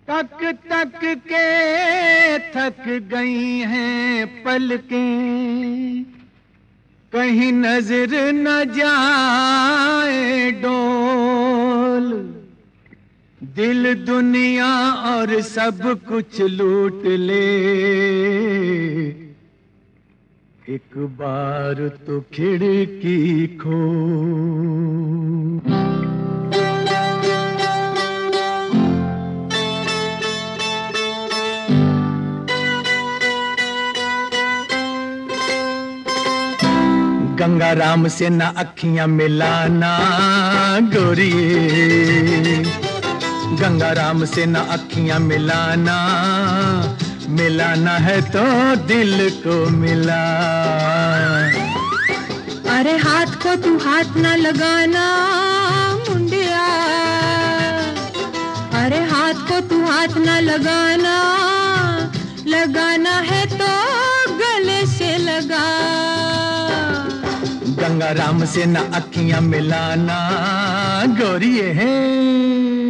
तक तक के थक गई हैं पलकें, कहीं नजर न जाए डोल। दिल दुनिया और सब कुछ लूट ले, एक बार तो खिड़की खोल। गंगा राम से ना अखियां मिलाना गोरिए, गंगा राम से ना अखियां मिलाना, मिलाना है तो दिल को मिला। अरे हाथ को तू हाथ ना लगाना मुंडिया, अरे हाथ को तू हाथ ना लगाना, लगाना है तो गले से लगा। गंगा राम से ना अखियां मिलाना गोरिए हैं।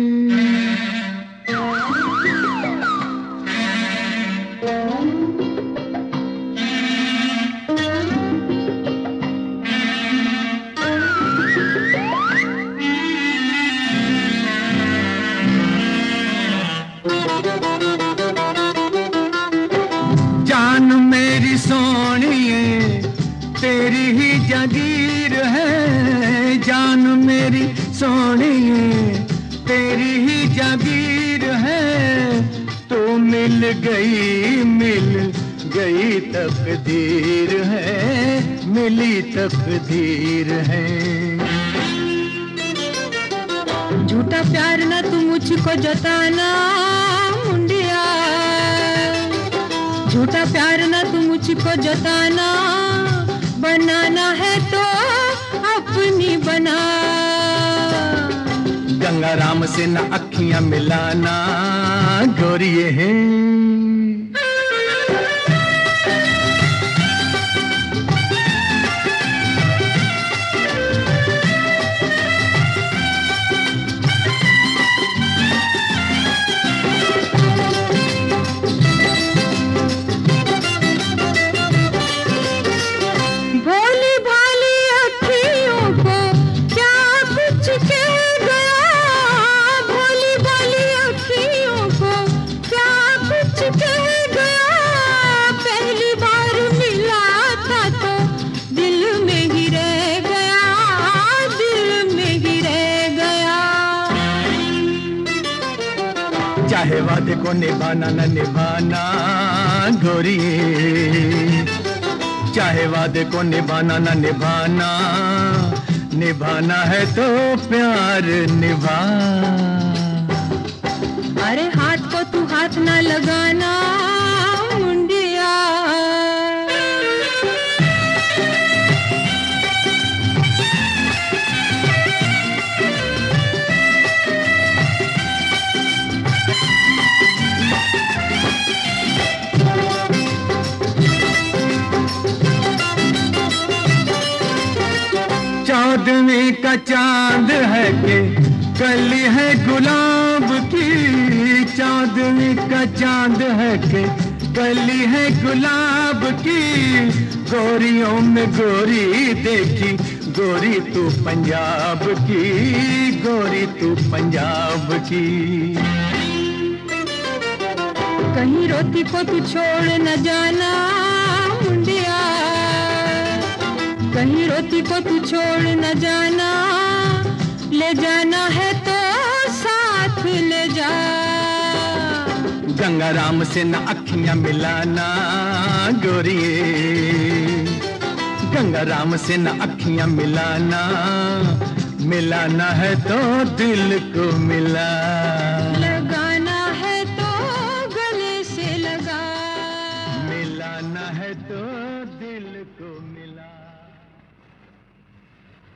जान मेरी सोनिए तेरी ही जागीर है, जान मेरी सोनिए तेरी ही जागीर है। तू मिल गई तकदीर है, मिली तकदीर है। झूठा प्यार ना तू मुझको जताना मुंडिया, झूठा प्यार ना तू मुझको जताना, बनाना है तो अपनी बना। गंगा राम से ना अखियां मिलाना गोरिए हैं। चाहे वादे को निभाना न निभाना गोरिए, चाहे वादे को निभाना न निभाना, निभाना है तो प्यार निभा। अरे हाथ को तू हाथ ना लगाना मुंडिया, चांदनी का चांद है कि कली है गुलाब की, चांदनी का चांद है कि कली है गुलाब की। गोरियों में गोरी देखी, गोरी तू पंजाब की, गोरी तू पंजाब की। कहीं रोती को तू छोड़ न जाना मुंडिया, कहीं रोती को तू छोड़ न जाना, ले जाना है तो साथ ले जा। गंगा राम से न अखियां मिलाना गोरिए, गंगा राम से न अखियां मिलाना, मिलाना है तो दिल को मिला।